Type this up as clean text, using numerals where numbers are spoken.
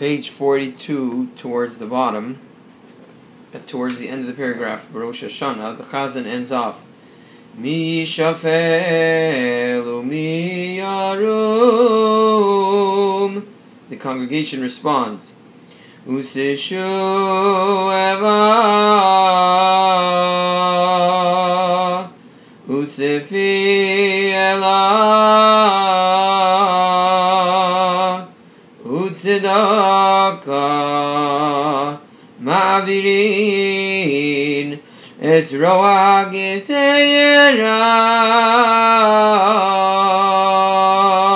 Page 42, towards the bottom, towards the end of the paragraph, Rosh Hashanah, the Chazan ends off, Mi shafelu mi yarum. The congregation responds, Usishu eva Usifi ela Utzedaka Ma'avirin Es roag Yisera